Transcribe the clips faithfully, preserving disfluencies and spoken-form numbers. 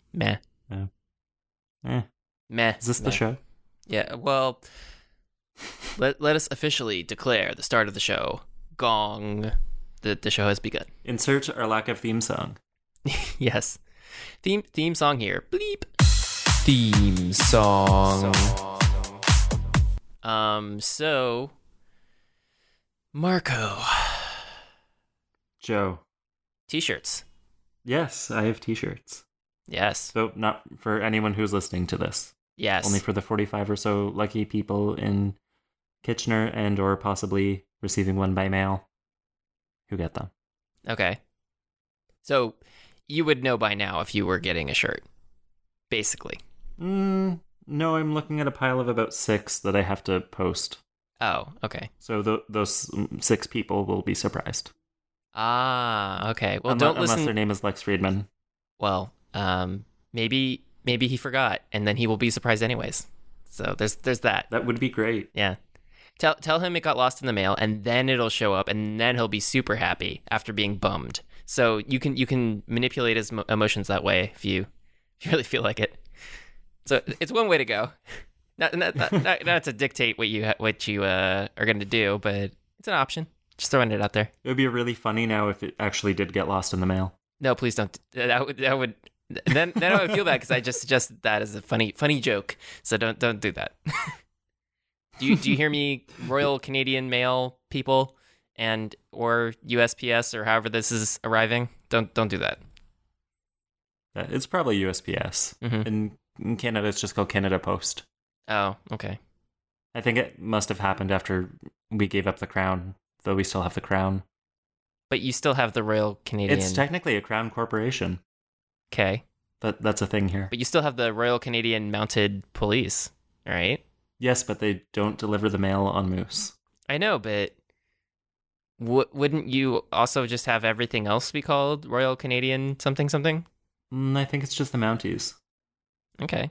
Meh. Yeah. Eh. Meh. Is this Meh. the show? Yeah, well, let, let us officially declare the start of the show. Gong. The, the show has begun. Insert our lack of theme song. Yes. Theme theme song here. Bleep. Theme song. Um, so, Marco. Joe. T-shirts. Yes, I have t-shirts. Yes. So not for anyone who's listening to this. Yes. Only for the forty-five or so lucky people in Kitchener and or possibly receiving one by mail who get them. Okay. So, you would know by now if you were getting a shirt. Basically. Mm, no, I'm looking at a pile of about six that I have to post. Oh, okay. So th- those six people will be surprised. Ah, okay. Well, unless, don't unless listen. their name is Lex Friedman. Well, um, maybe maybe he forgot, and then he will be surprised anyways. So there's there's that. That would be great. Yeah. Tell tell him it got lost in the mail, and then it'll show up, and then he'll be super happy after being bummed. So you can you can manipulate his mo- emotions that way if you, if you really feel like it. So it's one way to go. Not not not, not, not to dictate what you ha- what you uh, are going to do, but it's an option. Just throwing it out there. It would be really funny now if it actually did get lost in the mail. No, please don't. That would that would then then I would feel bad because I just suggested that as a funny funny joke. So don't don't do that. do you do you hear me, Royal Canadian Mail people, and or U S P S or however this is arriving? Don't don't do that. Uh, It's probably U S P S. Mhm. In, in Canada, it's just called Canada Post. Oh, okay. I think it must have happened after we gave up the crown, though we still have the crown. But you still have the Royal Canadian. It's technically a crown corporation. Okay. That That's a thing here. But you still have the Royal Canadian Mounted Police, right? Yes, but they don't deliver the mail on Moose. I know, but w- wouldn't you also just have everything else be called Royal Canadian something something? Mm, I think it's just the Mounties. Okay.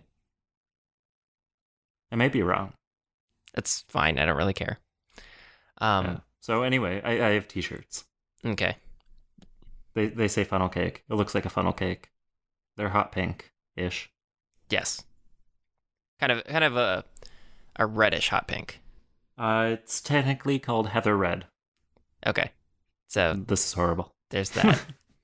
I might be wrong. That's fine. I don't really care. Um, Yeah. So anyway, I, I have t-shirts. Okay. They they say funnel cake. It looks like a funnel cake. They're hot pink-ish. Yes. Kind of, kind of a, a reddish hot pink. Uh, it's technically called Heather Red. Okay. So This is horrible. there's that.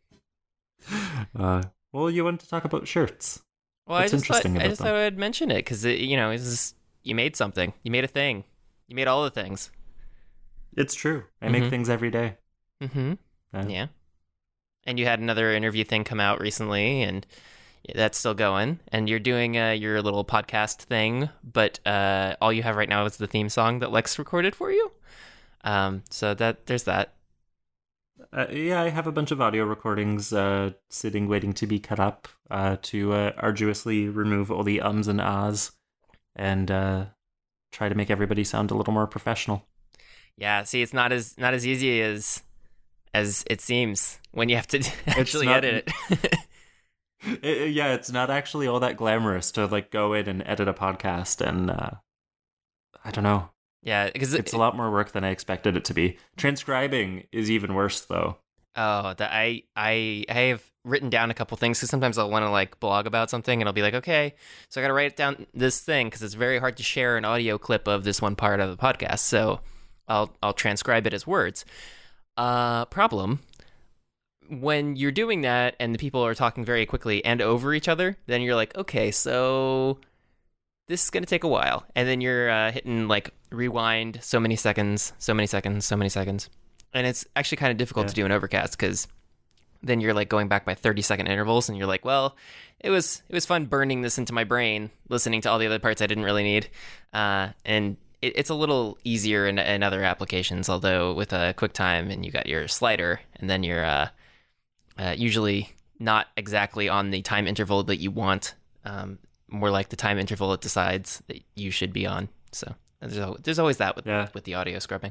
uh, well, you wanted to talk about shirts. Well, What's I just thought, interesting I about just them? thought I'd mention it because you know, it's just, you made something. You made a thing. You made all the things. It's true. I Mhm. make things every day. Mm-hmm. Yeah. Yeah. And you had another interview thing come out recently, and that's still going. And you're doing uh, your little podcast thing, but uh, all you have right now is the theme song that Lex recorded for you. Um, so that there's that. Uh, yeah, I have a bunch of audio recordings uh, sitting waiting to be cut up uh, to uh, arduously remove all the ums and ahs and uh, try to make everybody sound a little more professional. Yeah. See, it's not as not as easy as as it seems when you have to actually not- edit it. It- yeah, it's not actually all that glamorous to like go in and edit a podcast, and uh, I don't know. Yeah, because It's a lot more work than I expected it to be. Transcribing is even worse, though. Oh, that I I I have written down a couple things because sometimes I'll want to like blog about something and I'll be like, okay, so I got to write down this thing because it's very hard to share an audio clip of this one part of the podcast. So I'll I'll transcribe it as words. Uh, problem when you're doing that and the people are talking very quickly and over each other, then you're like, okay, so this is gonna take a while, and then you're uh, hitting like rewind so many seconds, so many seconds, so many seconds. And it's actually kind of difficult Yeah. to do an overcast because then you're like going back by thirty second intervals and you're like, well, it was it was fun burning this into my brain, listening to all the other parts I didn't really need. Uh, and it, it's a little easier in, in other applications, although with a QuickTime and you got your slider and then you're uh, uh, usually not exactly on the time interval that you want, um, more like the time interval it decides that you should be on. So there's, al- there's always that with, Yeah. with the audio scrubbing.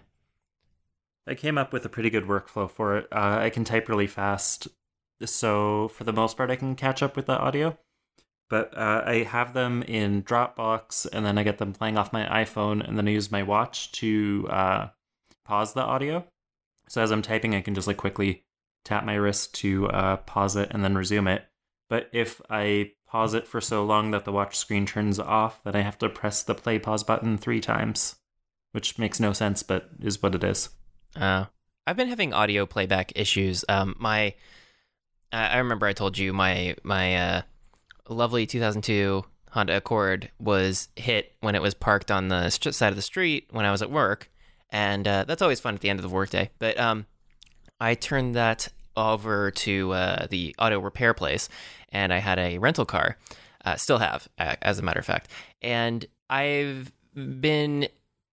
I came up with a pretty good workflow for it. Uh, I can type really fast, so for the most part, I can catch up with the audio. But uh, I have them in Dropbox, and then I get them playing off my iPhone, and then I use my watch to uh, pause the audio. So as I'm typing, I can just like quickly tap my wrist to uh, pause it and then resume it. But if I pause it for so long that the watch screen turns off, then I have to press the play pause button three times, which makes no sense, but is what it is. Uh, I've been having audio playback issues. Um, my, I remember I told you my my uh, lovely two thousand two Honda Accord was hit when it was parked on the st- side of the street when I was at work, and uh, that's always fun at the end of the workday. But um, I turned that over to uh, the auto repair place, and I had a rental car, uh, still have, uh, as a matter of fact, and I've been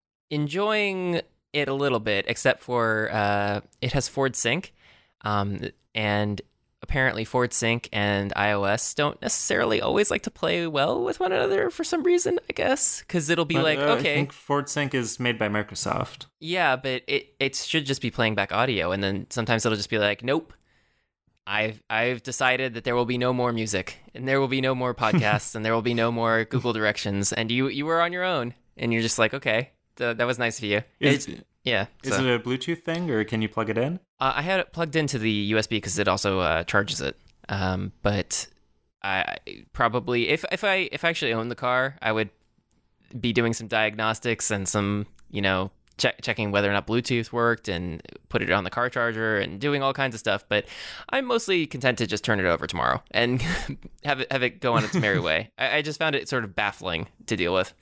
enjoying it a little bit, except for uh, it has Ford Sync, um, and apparently Ford Sync and iOS don't necessarily always like to play well with one another for some reason, I guess, because it'll be But, like, uh, okay, I think Ford Sync is made by Microsoft. yeah, but it, it should just be playing back audio, and then sometimes it'll just be like, nope, I've I've decided that there will be no more music, and there will be no more podcasts, and there will be no more Google directions, and you you were on your own, and you're just like, okay, th- that was nice of you. Is, It's- yeah. is so. it a Bluetooth thing, or can you plug it in? Uh, I had it plugged into the U S B because it also uh, charges it. Um, but I I probably if if I if I actually owned the car, I would be doing some diagnostics and some you know check, checking whether or not Bluetooth worked and put it on the car charger and doing all kinds of stuff. But I'm mostly content to just turn it over tomorrow and have it have it go on its merry way. I, I just found it sort of baffling to deal with.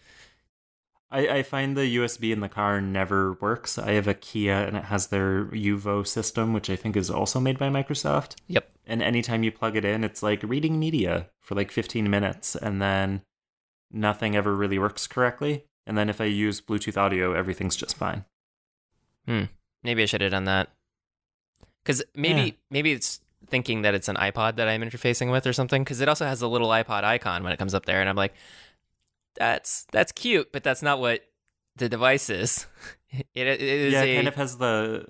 I, I find the U S B in the car never works. I have a Kia and it has their Uvo system, which I think is also made by Microsoft. Yep. And anytime you plug it in, it's like reading media for like fifteen minutes, and then nothing ever really works correctly. And then if I use Bluetooth audio, everything's just fine. Hmm. Maybe I should have done that. Because maybe Yeah. maybe it's thinking that it's an iPod that I'm interfacing with or something. Because it also has a little iPod icon when it comes up there, and I'm like, that's that's cute, but that's not what the device is. it, it is yeah, it a, kind of has the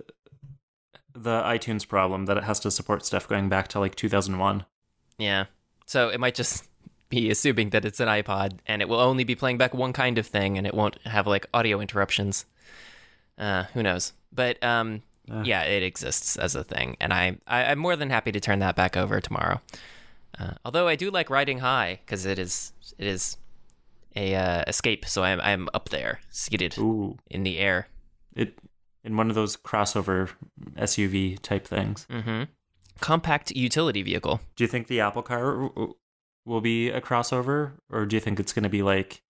the iTunes problem that it has to support stuff going back to like two thousand one. yeah. So it might just be assuming that it's an iPod, and it will only be playing back one kind of thing, and it won't have like audio interruptions. Uh, who knows? But um, Uh. yeah, it exists as a thing, and I, I I'm more than happy to turn that back over tomorrow. Uh, although I do like riding high because it is it is a uh, escape, so I'm I'm up there, seated Ooh, in the air. it in one of those crossover S U V type things. Mm-hmm. Compact utility vehicle. Do you think the Apple Car w- will be a crossover, or do you think it's going to be like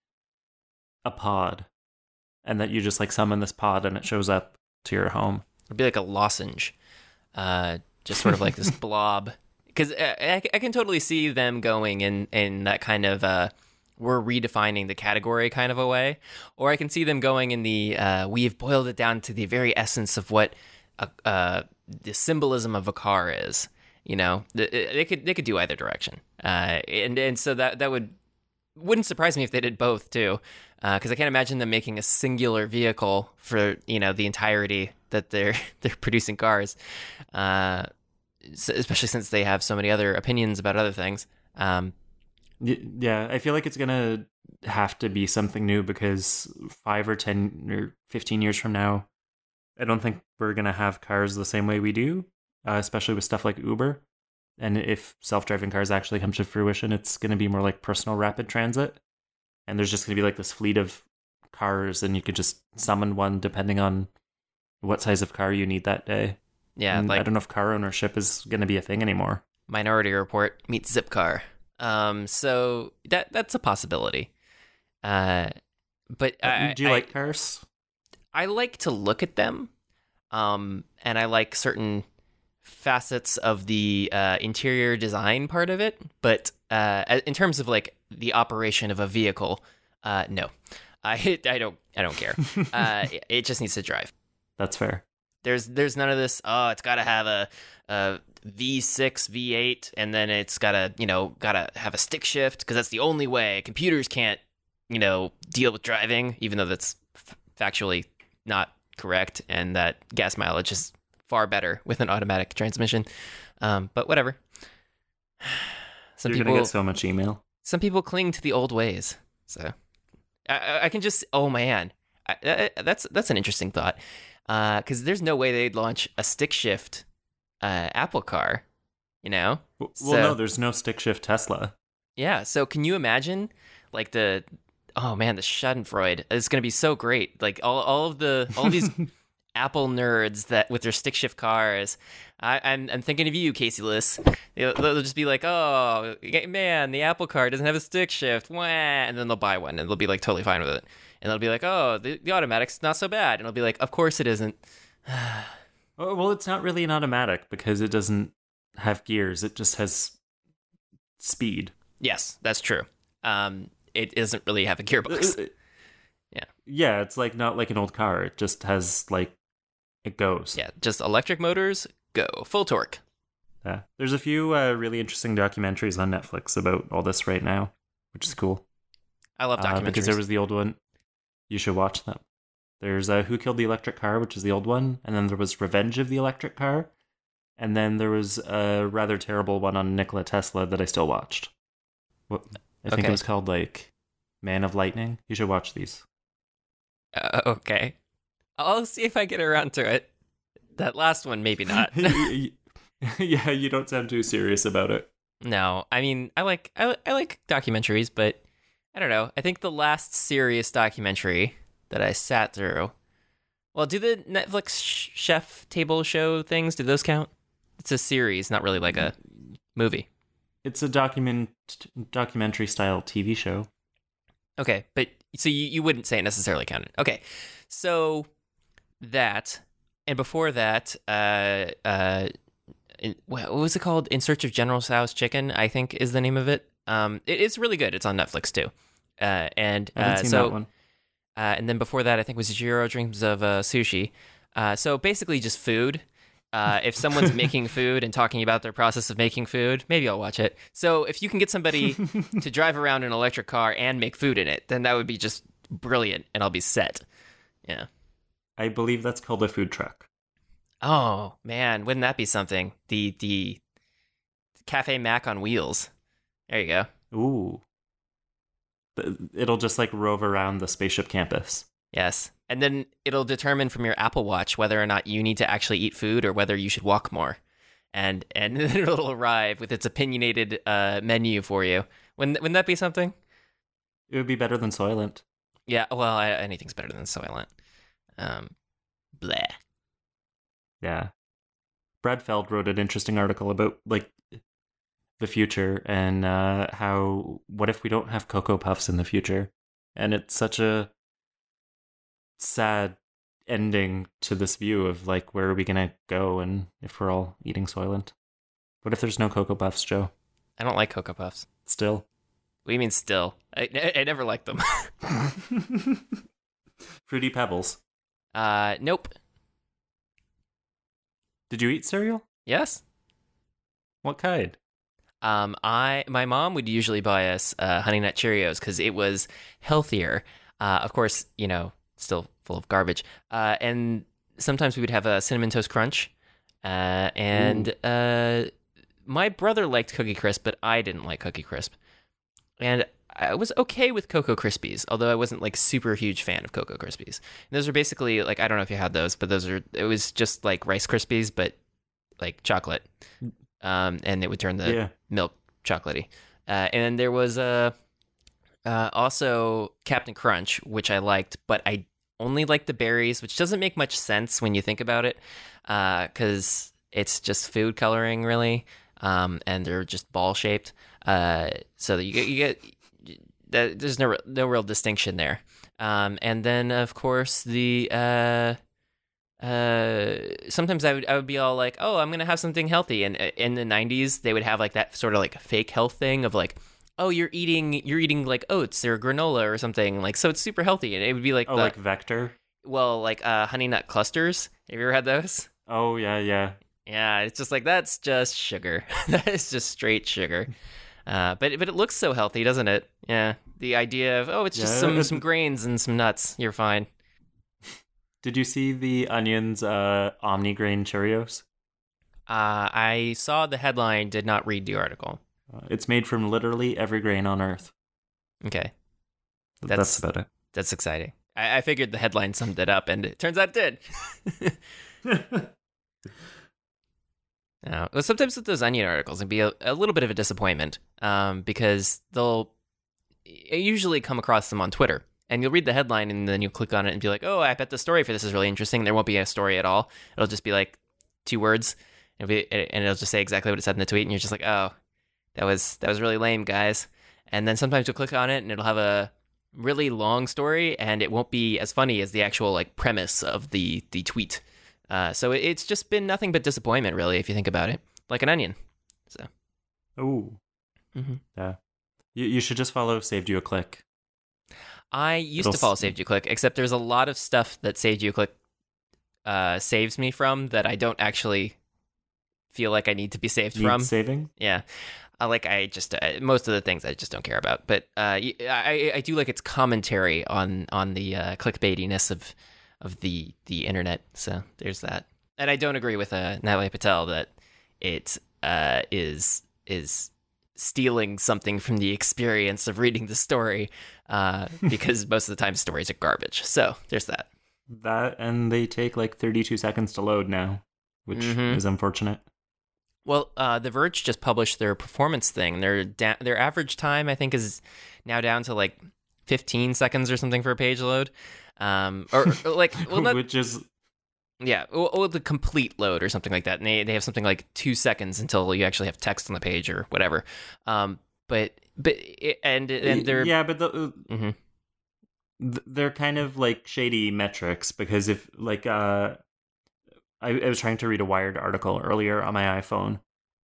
a pod, and that you just like summon this pod and it shows up to your home? It'd be like a lozenge, uh, just sort of like this blob. Because I, I, I can totally see them going in in that kind of uh, we're redefining the category kind of a way, or I can see them going in the uh, we've boiled it down to the very essence of what a, uh, the symbolism of a car is. You know, they, they could they could do either direction, uh, and and so that that would wouldn't surprise me if they did both too, because uh, I can't imagine them making a singular vehicle for you know the entirety that they're they're producing cars, uh, especially since they have so many other opinions about other things. Um, Y- Yeah, I feel like it's going to have to be something new, because five or ten or fifteen years from now, I don't think we're going to have cars the same way we do, uh, especially with stuff like Uber. And if self-driving cars actually come to fruition, it's going to be more like personal rapid transit. And there's just going to be like this fleet of cars, and you could just summon one depending on what size of car you need that day. yeah, And I like don't know if car ownership is going to be a thing anymore. Minority Report meets Zipcar. Um, so that that's a possibility. Uh, but I, do you I, like cars? I like to look at them, um, and I like certain facets of the uh, interior design part of it. But uh, in terms of like the operation of a vehicle, uh, no, I I don't I don't care. uh, it- it just needs to drive. That's fair. There's there's none of this. Oh, it's got to have a, a V six, V eight, and then it's got to you know got to have a stick shift because that's the only way. Computers can't you know deal with driving, even though that's f- factually not correct, and that gas mileage is far better with an automatic transmission. Um, but whatever. Some You're people going to get so much email. some people cling to the old ways. So I, I- I can just oh man, I, I, that's that's an interesting thought. Because there's no way they'd launch a stick shift uh, Apple car. You you know? Well, So- well, no, there's no stick shift Tesla. Yeah, so can you imagine, like, the, oh man, the Schadenfreude is going to be so great. Like, all, all of the, all these Apple nerds that with their stick shift cars. I, I'm I'm thinking of you, Casey Liss. They'll, they'll just be like, "Oh man, the Apple car doesn't have a stick shift," wah, and then they'll buy one and they'll be like totally fine with it. And they'll be like, "Oh, the, the automatic's not so bad," and I'll be like, "Of course it isn't." Oh, well, it's not really an automatic because it doesn't have gears. It just has speed. Yes, that's true. Um, it doesn't really have a gearbox. Yeah. Yeah, it's like not like an old car. It just has like it goes. Yeah, just electric motors, go full torque. Yeah. There's a few uh, really interesting documentaries on Netflix about all this right now, which is cool. I love documentaries Uh, because there was the old one. You should watch them. There's uh, Who Killed the Electric Car, which is the old one, and then there was Revenge of the Electric Car, and then there was a rather terrible one on Nikola Tesla that I still watched. What I think Okay. it was called like Man of Lightning. You should watch these. Uh, okay, I'll see if I get around to it. That last one, maybe not. Yeah, you don't sound too serious about it. No, I mean, I like I, I like documentaries, but I don't know. I think the last serious documentary that I sat through. Well, do the Netflix sh- chef table show things? Do those count? It's a series, not really like a movie. It's a document documentary style T V show. Okay, but so you, you wouldn't say it necessarily counted. Okay, so that, and before that, uh, uh, in, what was it called? In Search of General Tso's Chicken, I think is the name of it. Um, it, it's really good. It's on Netflix too. Uh, and I haven't uh, seen so, that one. Uh, and then before that, I think was Jiro Dreams of uh, Sushi. Uh, so basically, just food. Uh, if someone's making food and talking about their process of making food, maybe I'll watch it. So if you can get somebody to drive around an electric car and make food in it, then that would be just brilliant, and I'll be set. Yeah. I believe that's called a food truck. Oh man, wouldn't that be something? The the Cafe Mac on wheels. There you go. Ooh. Th- It'll just like rove around the spaceship campus. Yes. And then it'll determine from your Apple Watch whether or not you need to actually eat food or whether you should walk more. And and then it'll arrive with its opinionated uh, menu for you. Wouldn't, wouldn't that be something? It would be better than Soylent. Yeah, well, I, anything's better than Soylent. Um, bleh. Yeah. Brad Feld wrote an interesting article about like the future and uh, how what if we don't have Cocoa Puffs in the future? And it's such a sad ending to this view of like where are we gonna go and if we're all eating Soylent. What if there's no Cocoa Puffs, Joe? I don't like Cocoa Puffs. Still. What do you mean still? I, I, I never liked them. Fruity Pebbles. uh, nope. Did you eat cereal? Yes. What kind? Um, I my mom would usually buy us uh, Honey Nut Cheerios because it was healthier. Uh, of course, you know, still full of garbage. Uh, and sometimes we would have a Cinnamon Toast Crunch. Uh, and uh, my brother liked Cookie Crisp, but I didn't like Cookie Crisp. And I was okay with Cocoa Krispies, although I wasn't like super huge fan of Cocoa Krispies. And those are basically like, I don't know if you had those, but those are, it was just like Rice Krispies, but like chocolate. Um, and it would turn the Yeah. milk chocolatey. Uh, and there was uh, uh, also Captain Crunch, which I liked, but I only liked the berries, which doesn't make much sense when you think about it, because uh, it's just food coloring, really, um, and they're just ball shaped. Uh, so that you get you get that there's no no real distinction there. Um, and then of course the uh, uh, sometimes I would I would be all like, oh, I'm gonna have something healthy, and uh, in the nineties they would have like that sort of like fake health thing of like, oh, you're eating you're eating like oats or granola or something, like, so it's super healthy, and it would be like Oh, the, like Vector? well, like uh, honey nut clusters. Have you ever had those? Oh, yeah, yeah. Yeah, it's just like, that's just sugar. That is just straight sugar. Uh, but but it looks so healthy, doesn't it? Yeah, the idea of, oh, it's just Yeah, some it- some grains and some nuts. You're fine. Did you see the Onion's uh, Omni-Grain Cheerios? Uh, I saw the headline, did not read the article. Uh, it's made from literally every grain on Earth. Okay, That's, That's- about that's exciting. I, I figured the headline summed it up, and it turns out it did. it. Uh, well, sometimes with those Onion articles, it'd be a, a little bit of a disappointment um, because they'll I usually come across them on Twitter. And you'll read the headline and then you'll click on it and be like, oh, I bet the story for this is really interesting. There won't be a story at all. It'll just be like two words and it'll, be, and it'll just say exactly what it said in the tweet. And you're just like, oh, that was that was really lame, guys. And then sometimes you'll click on it and it'll have a really long story and it won't be as funny as the actual like premise of the, the tweet. Uh, so it's just been nothing but disappointment, really, if you think about it. Like an onion. So. Oh. Mm-hmm. Yeah. You, you should just follow Saved You a Click. I used It'll to follow s- Saved You Click, except there's a lot of stuff that Saved You Click uh, saves me from that I don't actually feel like I need to be saved Need from. saving? Yeah. Uh, like, I just, uh, most of the things I just don't care about. But uh, y- I, I do like its commentary on on the uh, clickbaitiness of of the, the internet. So there's that. And I don't agree with uh, Natalie Patel that it uh, is is stealing something from the experience of reading the story uh, because most of the time stories are garbage. So there's that. That, and they take like thirty-two seconds to load now, which Mhm. is unfortunate. Well, uh, The Verge just published their performance thing. Their da- their average time, I think, is now down to like fifteen seconds or something for a page load. Um, or, or like, well, not, which is yeah, or, or the complete load or something like that. And they, they have something like two seconds until you actually have text on the page or whatever. Um, but but it, and and they're yeah, but the, Mhm. th- they're kind of like shady metrics because if like uh, I, I was trying to read a Wired article earlier on my iPhone,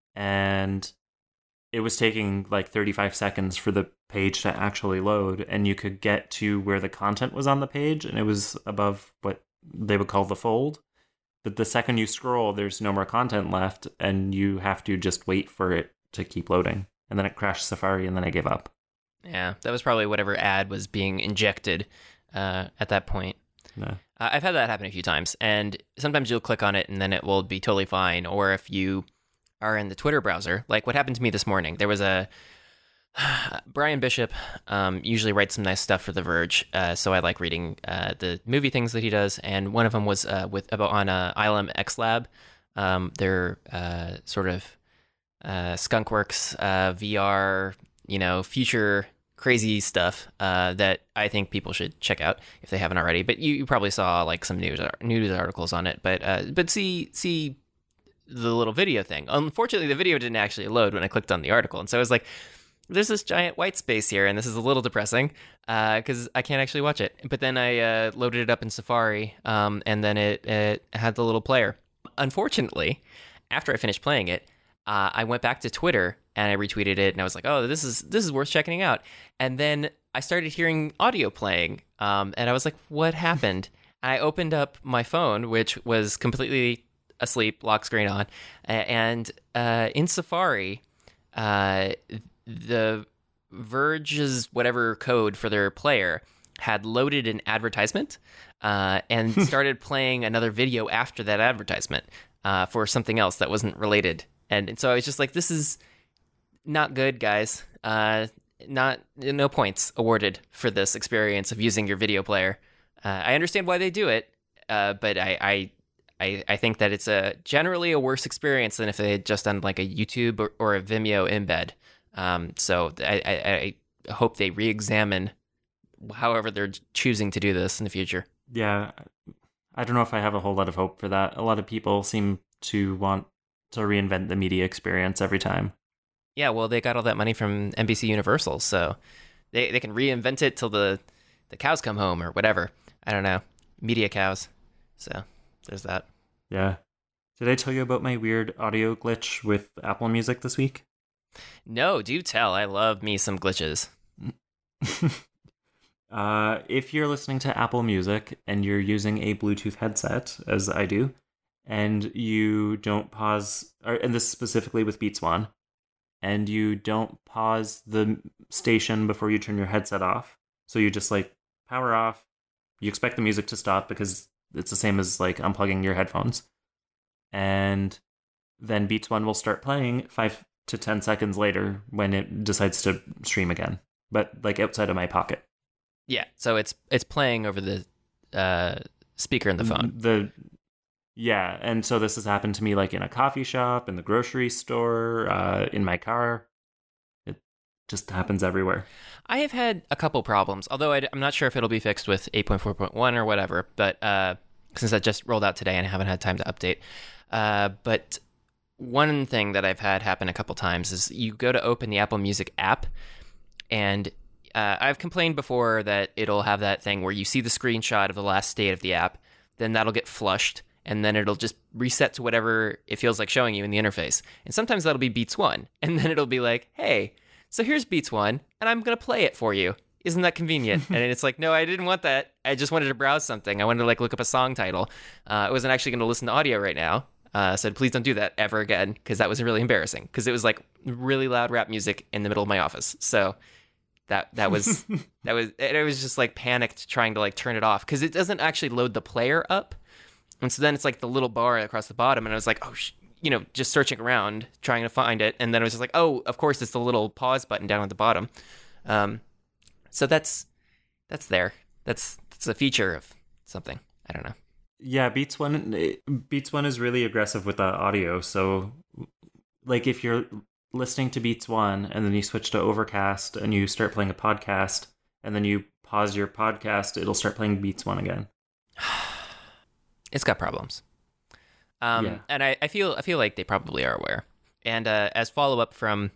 and it was taking like thirty-five seconds for the page to actually load, and you could get to where the content was on the page, and it was above what they would call the fold. But the second you scroll, there's no more content left, and you have to just wait for it to keep loading. And then it crashed Safari, and then I gave up. Yeah, that was probably whatever ad was being injected uh, at that point. No. Uh, I've had that happen a few times, and sometimes you'll click on it and then it will be totally fine. Or if you are in the Twitter browser, like what happened to me this morning, there was a Brian Bishop um, usually writes some nice stuff for The Verge, uh, so I like reading uh, the movie things that he does. And one of them was uh, with about on uh, I L M X Lab, um, their uh, sort of uh, skunkworks uh, V R, you know, future crazy stuff uh, that I think people should check out if they haven't already. But you, you probably saw like some news news articles on it. But uh, but see see the little video thing. Unfortunately, the video didn't actually load when I clicked on the article, and so I was like, there's this giant white space here, and this is a little depressing because uh, I can't actually watch it. But then I uh, loaded it up in Safari, um, and then it, it had the little player. Unfortunately, after I finished playing it, uh, I went back to Twitter and I retweeted it, and I was like, "Oh, this is this is worth checking out." And then I started hearing audio playing, um, and I was like, "What happened?" I opened up my phone, which was completely asleep, lock screen on, and uh, in Safari. Uh, the Verge's whatever code for their player had loaded an advertisement uh, and started playing another video after that advertisement uh, for something else that wasn't related. And, and so I was just like, this is not good, guys. Uh, not no points awarded for this experience of using your video player. Uh, I understand why they do it, uh, but I, I I I think that it's a generally a worse experience than if they had just done like a YouTube or, or a Vimeo embed. Um, so I, I, I hope they re-examine however they're choosing to do this in the future. Yeah, I don't know if I have a whole lot of hope for that. A lot of people seem to want to reinvent the media experience every time. Yeah, well, they got all that money from N B C Universal, so they, they can reinvent it till the, the cows come home or whatever. I don't know. Media cows. So there's that. Yeah. Did I tell you about my weird audio glitch with Apple Music this week? No, do tell. I love me some glitches. uh, if you're listening to Apple Music and you're using a Bluetooth headset, as I do, and you don't pause, or, and this specifically with Beats One, and you don't pause the station before you turn your headset off, so you just like power off, you expect the music to stop because it's the same as like unplugging your headphones, and then Beats One will start playing five to ten seconds later when it decides to stream again, but like outside of my pocket. Yeah, so it's it's playing over the uh, speaker in the phone. The Yeah, and so this has happened to me like in a coffee shop, in the grocery store, uh, in my car. It just happens everywhere. I have had a couple problems, although I, am not sure if it'll be fixed with eight point four point one or whatever, but uh, since that just rolled out today and I haven't had time to update. Uh, but one thing that I've had happen a couple times is you go to open the Apple Music app, and uh, I've complained before that it'll have that thing where you see the screenshot of the last state of the app, then that'll get flushed, and then it'll just reset to whatever it feels like showing you in the interface. And sometimes that'll be Beats One, and then it'll be like, hey, so here's Beats One, and I'm going to play it for you. Isn't that convenient? And it's like, no, I didn't want that. I just wanted to browse something. I wanted to like look up a song title. Uh, I wasn't actually going to listen to audio right now. Uh, so please don't do that ever again, because that was really embarrassing. Because it was like really loud rap music in the middle of my office. So that that was that was it was just like panicked trying to like turn it off, because it doesn't actually load the player up. And so then it's like the little bar across the bottom, and I was like, oh, sh-, you know, just searching around trying to find it, and then I was just like, oh, of course it's the little pause button down at the bottom. Um, so that's that's there. That's that's a feature of something. I don't know. Yeah, Beats One Beats One is really aggressive with the audio. So, like, if you're listening to Beats One and then you switch to Overcast and you start playing a podcast and then you pause your podcast, it'll start playing Beats One again. It's got problems. Um, yeah. And I, I feel I feel like they probably are aware. And uh, as follow up from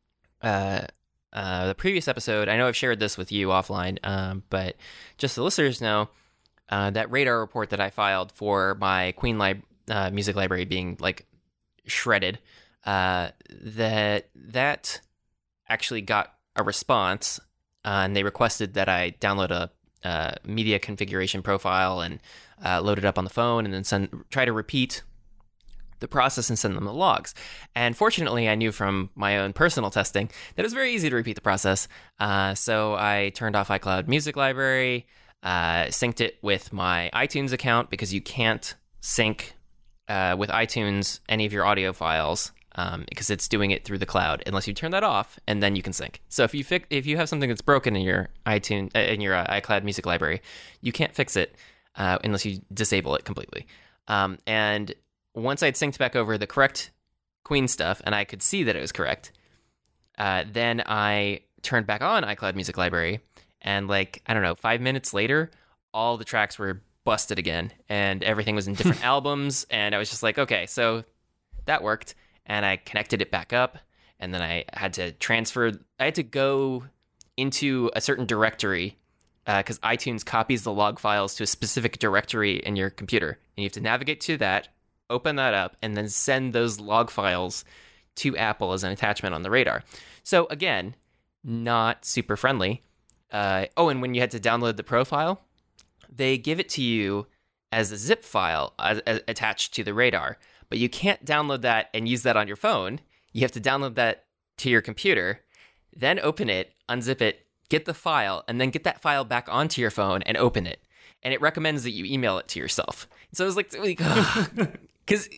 uh, uh, the previous episode, I know I've shared this with you offline, um, but just so listeners know, uh, that radar report that I filed for my Queen li- uh, music library being like shredded, uh, that that actually got a response, uh, and they requested that I download a uh, media configuration profile and uh, load it up on the phone, and then send try to repeat the process and send them the logs. And fortunately, I knew from my own personal testing that it was very easy to repeat the process. Uh, so I turned off iCloud Music Library, uh, synced it with my iTunes account, because you can't sync uh, with iTunes any of your audio files, um, because it's doing it through the cloud unless you turn that off, and then you can sync. So if you fi- if you have something that's broken in your iTunes uh, in your uh, iCloud Music Library, you can't fix it uh, unless you disable it completely. Um, and once I'd synced back over the correct Queen stuff, and I could see that it was correct, uh, then I turned back on iCloud Music Library, and like, I don't know, five minutes later, all the tracks were busted again, and everything was in different albums, and I was just like, okay, so that worked, and I connected it back up, and then I had to transfer, I had to go into a certain directory, because uh, iTunes copies the log files to a specific directory in your computer, and you have to navigate to that, open that up, and then send those log files to Apple as an attachment on the radar. So again, not super friendly. Uh, oh, and when you had to download the profile, they give it to you as a zip file as, as, attached to the radar, but you can't download that and use that on your phone. You have to download that to your computer, then open it, unzip it, get the file, and then get that file back onto your phone and open it. And it recommends that you email it to yourself. So I was like, because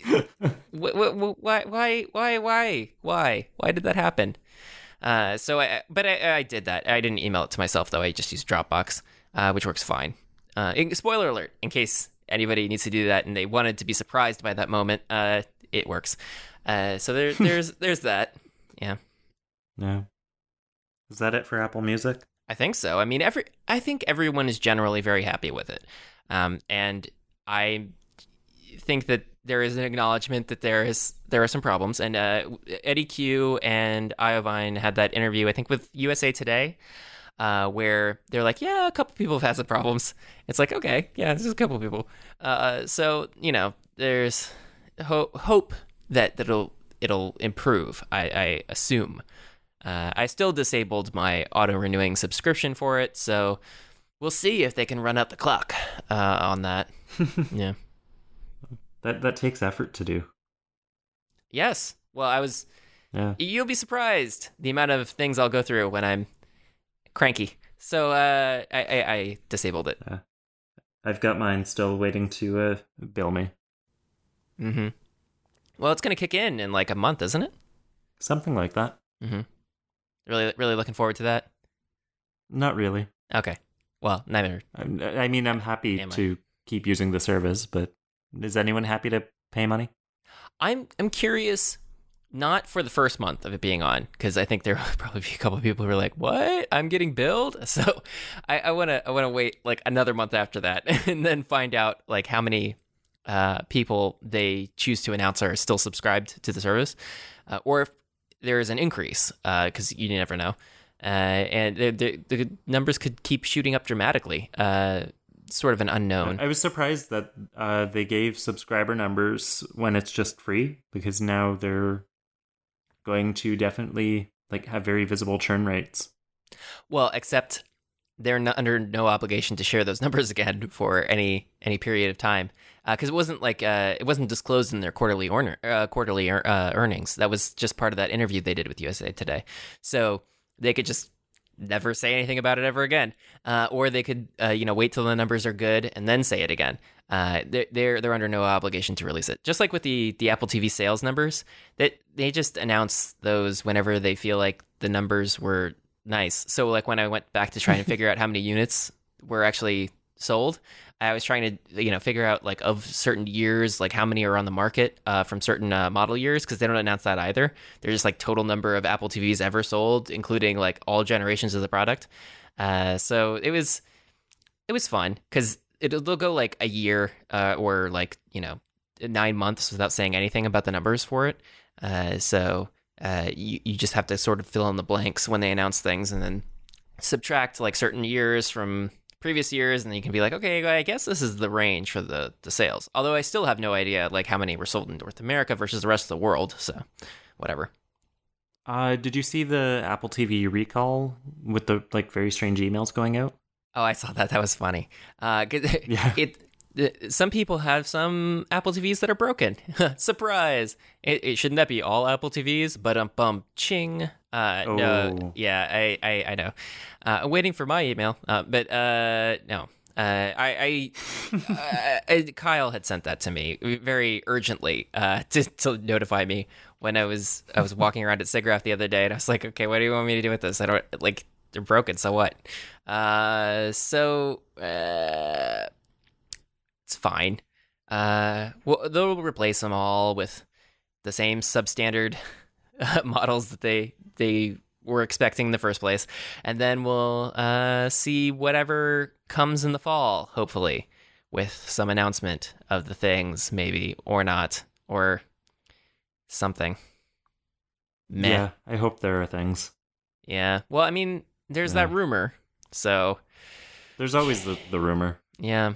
why, why, why, why, why, why did that happen? Uh, so I, but I, I did that. I didn't email it to myself though. I just used Dropbox, uh, which works fine. Uh, spoiler alert, in case anybody needs to do that and they wanted to be surprised by that moment, uh, it works. Uh, so there, there's, there's that. Yeah. Yeah. Is that it for Apple Music? I think so. I mean, every, I think everyone is generally very happy with it. Um, and I think that there is an acknowledgement that there is there are some problems. And uh, Eddie Q and Iovine had that interview, I think, with U S A Today, uh, where they're like, yeah, a couple people have had some problems. It's like, okay, yeah, there's a couple people. Uh, so, you know, there's ho- hope that, that it'll, it'll improve, I, I assume. Uh, I still disabled my auto-renewing subscription for it, so we'll see if they can run out the clock uh, on that. Yeah. That that takes effort to do. Yes. Well, I was... Yeah. You'll be surprised the amount of things I'll go through when I'm cranky. So uh, I, I, I disabled it. Yeah. I've got mine still waiting to uh, bill me. Mm-hmm. Well, it's going to kick in in like a month, isn't it? Something like that. Mm-hmm. Really, really looking forward to that? Not really. Okay. Well, neither. I, I mean, I'm happy to keep using the service, but Is anyone happy to pay money? I'm I'm curious, not for the first month of it being on, because I think there will probably be a couple of people who are like, "What? I'm getting billed?" So I, I wanna I wanna wait like another month after that, and then find out like how many uh, people they choose to announce are still subscribed to the service, uh, or if there is an increase, because uh, you never know, uh, and the, the the numbers could keep shooting up dramatically. Uh, sort of an unknown. I was surprised that uh, they gave subscriber numbers when it's just free, because now they're going to definitely like have very visible churn rates. Well, except they're not under no obligation to share those numbers again for any any period of time, because uh, it wasn't like uh, it wasn't disclosed in their quarterly or, uh, quarterly uh, earnings. That was just part of that interview they did with U S A Today. So they could just never say anything about it ever again, uh, or they could, uh, you know, wait till the numbers are good and then say it again. Uh, they're, they're they're under no obligation to release it. Just like with the the Apple T V sales numbers, that they just announce those whenever they feel like the numbers were nice. So like when I went back to try and figure out how many units were actually sold, I was trying to, you know, figure out like of certain years, like how many are on the market uh, from certain uh, model years, because they don't announce that either. They're just like total number of Apple T Vs ever sold, including like all generations of the product. Uh, so it was it was fun because it'll they'll go like a year uh, or like, you know, nine months without saying anything about the numbers for it. Uh, so uh, you you just have to sort of fill in the blanks when they announce things, and then subtract like certain years from previous years, and then you can be like, okay, I guess this is the range for the, the sales. Although I still have no idea like how many were sold in North America versus the rest of the world, so whatever. Uh, did you see the Apple T V recall with the like very strange emails going out? Oh, I saw that. That was funny. Uh, yeah. It, it, some people have some Apple T Vs that are broken. Surprise! It, it shouldn't that be all Apple T Vs? But um, bum, ching. Uh, oh. No, yeah, I, I, I know. Uh, I'm waiting for my email, uh, but uh, no. Uh, I, I, I, Kyle had sent that to me very urgently uh, to, to notify me when I was I was walking around at SIGGRAPH the other day, and I was like, okay, what do you want me to do with this? I don't like they're broken, so what? Uh, so uh, it's fine. Uh, well, they'll replace them all with the same substandard models that they they were expecting in the first place, and then we'll uh, see whatever comes in the fall, hopefully, with some announcement of the things, maybe, or not, or something. Meh. Yeah, I hope there are things. Yeah. Well, I mean, there's yeah. that rumor, so there's always the, the rumor. Yeah.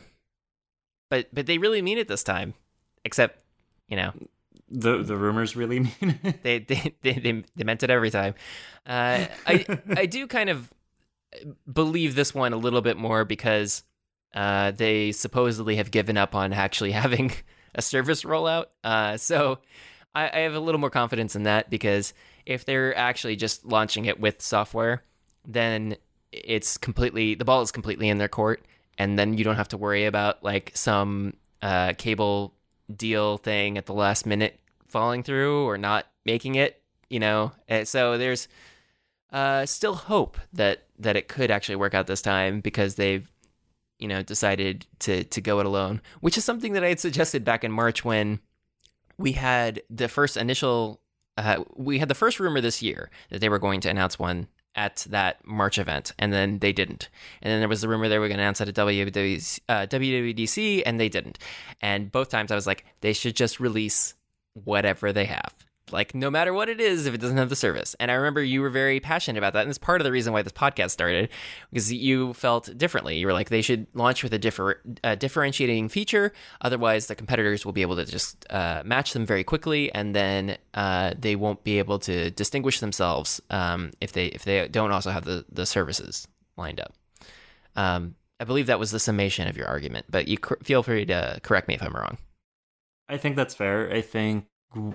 But but they really mean it this time, except, you know, The the rumors really mean it. They they, they they they meant it every time. Uh, I I do kind of believe this one a little bit more because uh, they supposedly have given up on actually having a service rollout. Uh, so I, I have a little more confidence in that, because if they're actually just launching it with software, then it's completely the ball is completely in their court, and then you don't have to worry about like some uh, cable deal thing at the last minute falling through or not making it, you know. So there's uh, still hope that that it could actually work out this time, because they've, you know, decided to to go it alone, which is something that I had suggested back in March when we had the first initial uh, we had the first rumor this year that they were going to announce one at that March event, and then they didn't. And then there was the rumor they were going to announce it at W W D C, uh, W W D C, and they didn't. And both times I was like, they should just release whatever they have, like no matter what it is, if it doesn't have the service. And I remember you were very passionate about that, and it's part of the reason why this podcast started, because you felt differently. You were like, they should launch with a differ, uh, differentiating feature, otherwise the competitors will be able to just uh, match them very quickly, and then uh, they won't be able to distinguish themselves um, if they if they don't also have the, the services lined up. Um, I believe that was the summation of your argument, but you cr- feel free to correct me if I'm wrong. I think that's fair. I think,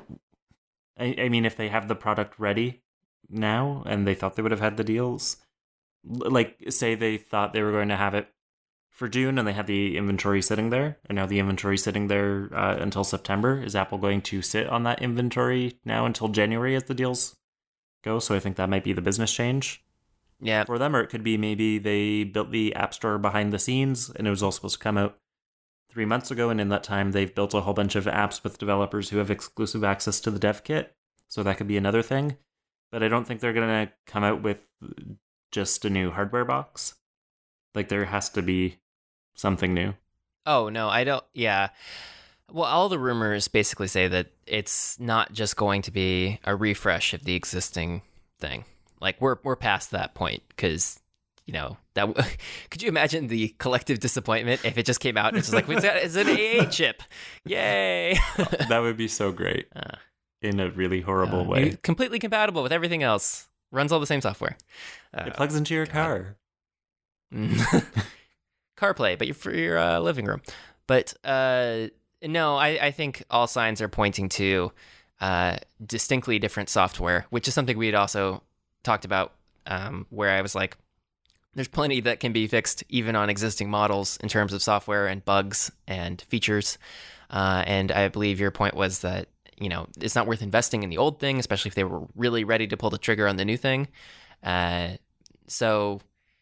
I, I mean, if they have the product ready now and they thought they would have had the deals, like say they thought they were going to have it for June and they had the inventory sitting there, and now the inventory sitting there uh, until September, is Apple going to sit on that inventory now until January as the deals go? So I think that might be the business change. Yeah. For them, or it could be maybe they built the App Store behind the scenes and it was all supposed to come out three months ago, and in that time, they've built a whole bunch of apps with developers who have exclusive access to the dev kit. So that could be another thing. But I don't think they're going to come out with just a new hardware box. Like, there has to be something new. Oh, no, I don't. Yeah. Well, all the rumors basically say that it's not just going to be a refresh of the existing thing. Like, we're we're past that point because, you know, that could you imagine the collective disappointment if it just came out and it's just like, it's an A A chip. Yay. That would be so great uh, in a really horrible uh, way. Completely compatible with everything else. Runs all the same software. Uh, it plugs into your car. CarPlay, but for your uh, living room. But uh, no, I, I think all signs are pointing to uh, distinctly different software, which is something we had also talked about, um, where I was like, there's plenty that can be fixed even on existing models in terms of software and bugs and features. Uh, and I believe your point was that, you know, it's not worth investing in the old thing, especially if they were really ready to pull the trigger on the new thing. Uh, so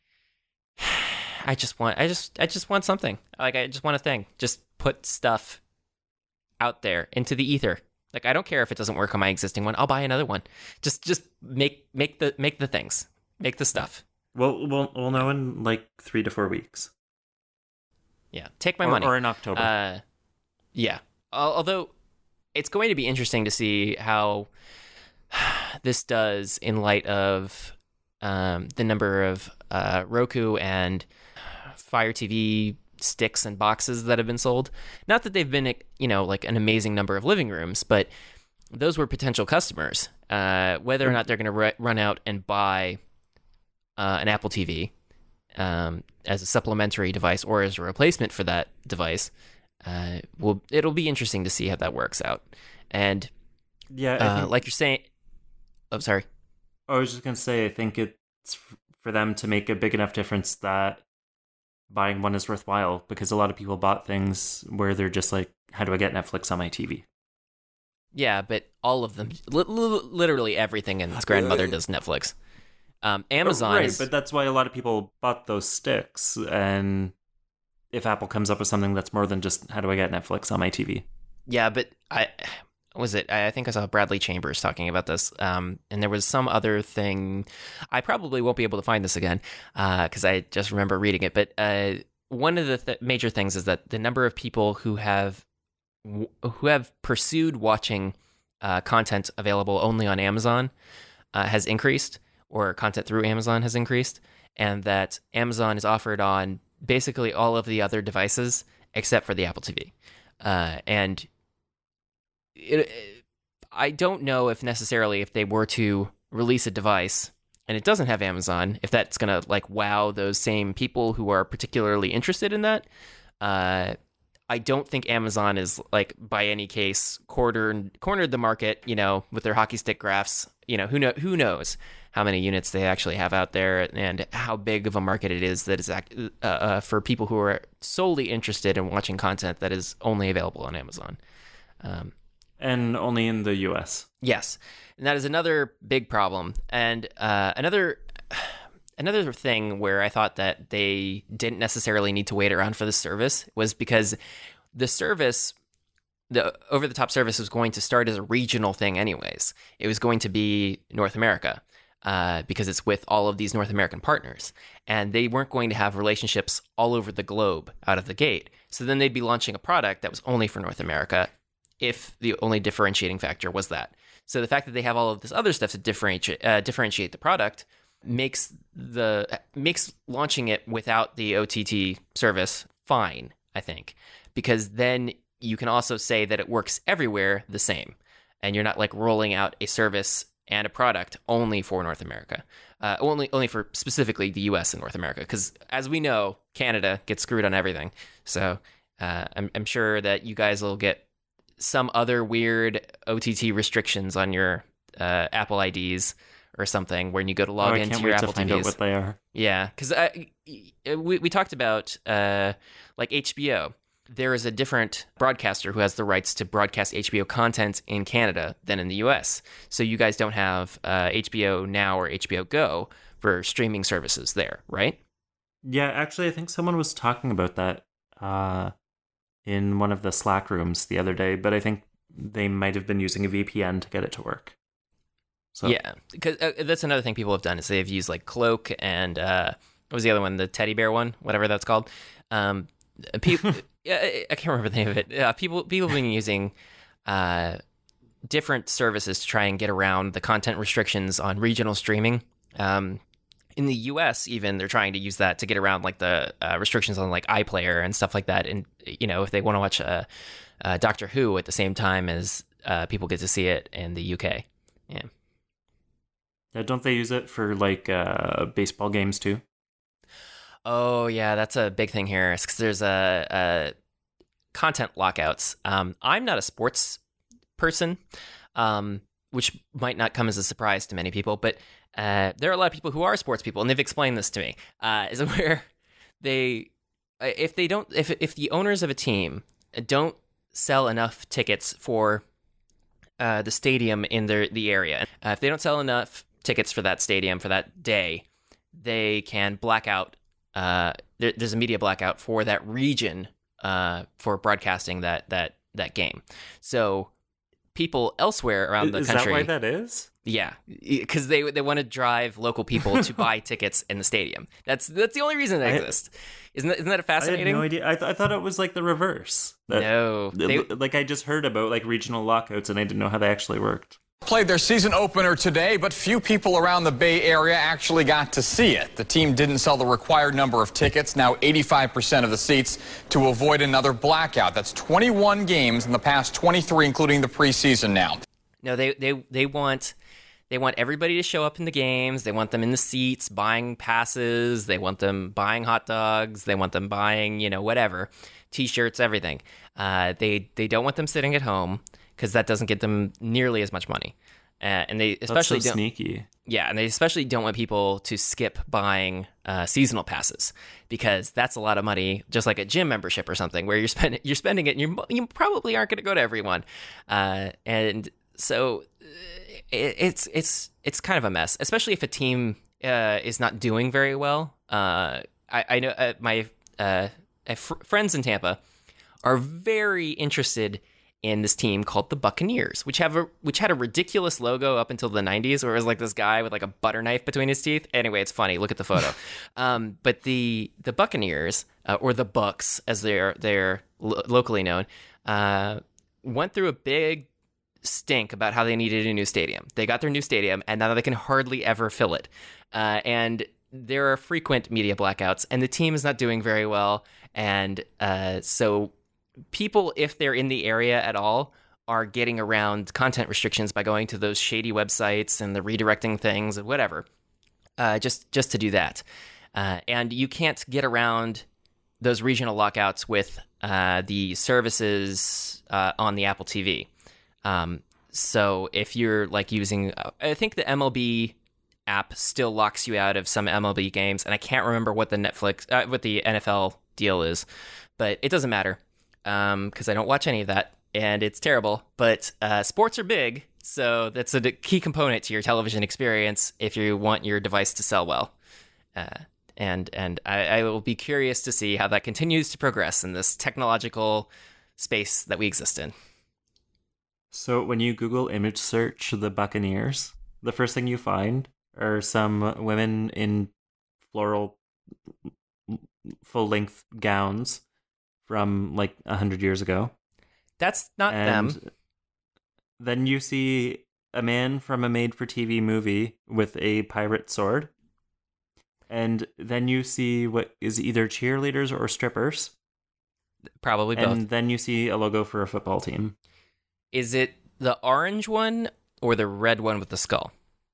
I just want, I just, I just want something. Like, I just want a thing. Just put stuff out there into the ether. Like, I don't care if it doesn't work on my existing one. I'll buy another one. Just, just make, make the, make the things, make the stuff. Well, we'll, we'll know in like three to four weeks. Yeah, take my or, money. Or in October. Uh, yeah. Although it's going to be interesting to see how this does in light of um, the number of uh, Roku and Fire T V sticks and boxes that have been sold. Not that they've been, you know, like an amazing number of living rooms, but those were potential customers. Uh, whether or not they're going to r- run out and buy uh, an Apple T V um, as a supplementary device or as a replacement for that device, uh, will it'll be interesting to see how that works out. And yeah, uh, think, like you're saying, oh, sorry. I was just going to say, I think it's for them to make a big enough difference that buying one is worthwhile, because a lot of people bought things where they're just like, how do I get Netflix on my T V? Yeah, but all of them, li- li- literally everything in its grandmother does Netflix. Um, Amazon oh, right, is... but that's why a lot of people bought those sticks. And if Apple comes up with something that's more than just, how do I get Netflix on my T V? Yeah, but I... was it? I think I saw Bradley Chambers talking about this, um, and there was some other thing. I probably won't be able to find this again because uh, I just remember reading it. But uh, one of the th- major things is that the number of people who have w- who have pursued watching uh, content available only on Amazon uh, has increased, or content through Amazon has increased, and that Amazon is offered on basically all of the other devices except for the Apple T V, uh, and It, I don't know if necessarily if they were to release a device and it doesn't have Amazon, if that's going to like wow those same people who are particularly interested in that. Uh, I don't think Amazon is like by any case cornered cornered the market, you know, with their hockey stick graphs. You know, who know who knows how many units they actually have out there and how big of a market it is that is act, uh, uh, for people who are solely interested in watching content that is only available on Amazon. Um, And only in the U S. Yes, and that is another big problem. And uh, another another thing where I thought that they didn't necessarily need to wait around for the service was because the service, the over-the-top service, was going to start as a regional thing anyways. It was going to be North America uh, because it's with all of these North American partners. And they weren't going to have relationships all over the globe out of the gate. So then they'd be launching a product that was only for North America, if the only differentiating factor was that. So the fact that they have all of this other stuff to differentiate uh, differentiate the product makes the makes launching it without the O T T service fine, I think, because then you can also say that it works everywhere the same, and you're not like rolling out a service and a product only for North America, uh, only only for specifically the U S and North America, because as we know, Canada gets screwed on everything. So uh, I'm, I'm sure that you guys will get some other weird O T T restrictions on your uh, Apple I Ds or something when you go to log oh, into your Apple to find T Vs. Out what they are. Yeah, because we we talked about uh, like H B O. There is a different broadcaster who has the rights to broadcast H B O content in Canada than in the U S. So you guys don't have uh, H B O Now or H B O Go for streaming services there, right? Yeah, actually, I think someone was talking about that. Uh, in one of the Slack rooms the other day, but I think they might have been using a V P N to get it to work. So yeah, because uh, that's another thing people have done is they've used like Cloak and uh, what was the other one, the teddy bear one, whatever that's called. Um, people, I can't remember the name of it. Uh, people, people have been using uh, different services to try and get around the content restrictions on regional streaming. Um, in the U S, even they're trying to use that to get around like the uh, restrictions on like iPlayer and stuff like that. And you know, if they want to watch uh, uh, Doctor Who at the same time as uh, people get to see it in the U K, yeah. Yeah, don't they use it for like uh, baseball games too? Oh yeah, that's a big thing here. Because there's a, a content lockouts. Um, I'm not a sports person, um, which might not come as a surprise to many people, but uh, there are a lot of people who are sports people, and they've explained this to me. Uh, is where they, if they don't, if if the owners of a team don't sell enough tickets for uh, the stadium in their the area, uh, if they don't sell enough tickets for that stadium for that day, they can black out. Uh, there, there's a media blackout for that region uh, for broadcasting that that that game. So people elsewhere around the is country. Is that why that is? Yeah, because they they want to drive local people to buy tickets in the stadium. That's that's the only reason it exists. Isn't that, isn't that fascinating? I had no idea. I, th- I thought it was like the reverse. That, no, they, like I just heard about like regional lockouts, and I didn't know how they actually worked. Played their season opener today, but few people around the Bay Area actually got to see it. The team didn't sell the required number of tickets, now eighty-five percent of the seats, to avoid another blackout. That's twenty-one games in the past twenty-three, including the preseason now. No, they they they want they want everybody to show up in the games. They want them in the seats, buying passes. They want them buying hot dogs. They want them buying, you know, whatever, T-shirts, everything. Uh, they they don't want them sitting at home, because that doesn't get them nearly as much money. Uh, and they especially That's so don't, sneaky. Yeah, and they especially don't want people to skip buying uh, seasonal passes, because that's a lot of money, just like a gym membership or something, where you're spending you're spending it, and you you probably aren't going to go to every one. Uh, and so it, it's it's it's kind of a mess, especially if a team uh, is not doing very well. Uh, I, I know uh, my uh, f- friends in Tampa are very interested in this team called the Buccaneers, which have a which had a ridiculous logo up until the nineties, where it was like this guy with like a butter knife between his teeth. Anyway, it's funny. Look at the photo. um, but the the Buccaneers, uh, or the Bucks as they're they're lo- locally known, uh, went through a big stink about how they needed a new stadium. They got their new stadium, and now they can hardly ever fill it. Uh, and there are frequent media blackouts, and the team is not doing very well. And uh, so people, if they're in the area at all, are getting around content restrictions by going to those shady websites and the redirecting things and whatever, uh, just just to do that. Uh, and you can't get around those regional lockouts with uh, the services uh, on the Apple T V. Um, so if you're like using, I think the M L B app still locks you out of some M L B games, and I can't remember what the Netflix, uh, what the N F L deal is, but it doesn't matter. Um, because I don't watch any of that, and it's terrible. But uh, sports are big, so that's a key component to your television experience if you want your device to sell well. Uh, and and I, I will be curious to see how that continues to progress in this technological space that we exist in. So when you Google image search the Buccaneers, the first thing you find are some women in floral full-length gowns from like a hundred years ago. That's not and them. Then you see a man from a made-for-T V movie with a pirate sword. And then you see what is either cheerleaders or strippers. Probably both. And then you see a logo for a football team. Is it the orange one or the red one with the skull?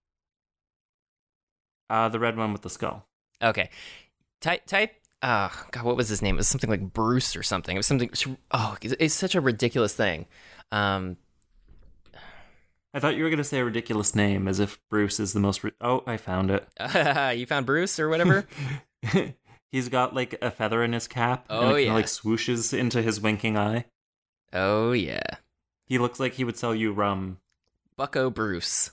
Uh, the red one with the skull. Okay. Type type Oh, God, what was his name? It was something like Bruce or something. It was something, oh, it's such a ridiculous thing. Um, I thought you were going to say a ridiculous name, as if Bruce is the most... Ri- oh, I found it. Uh, you found Bruce or whatever? He's got like a feather in his cap. Oh, and it yeah. kinda, like swooshes into his winking eye. Oh, yeah. He looks like he would sell you rum. Bucko Bruce.